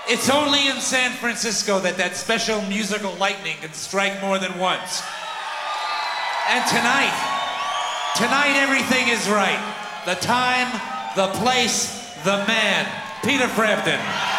It's only in San Francisco that special musical lightning can strike more than once. And tonight everything is right. The time, the place, the man. Peter Frampton.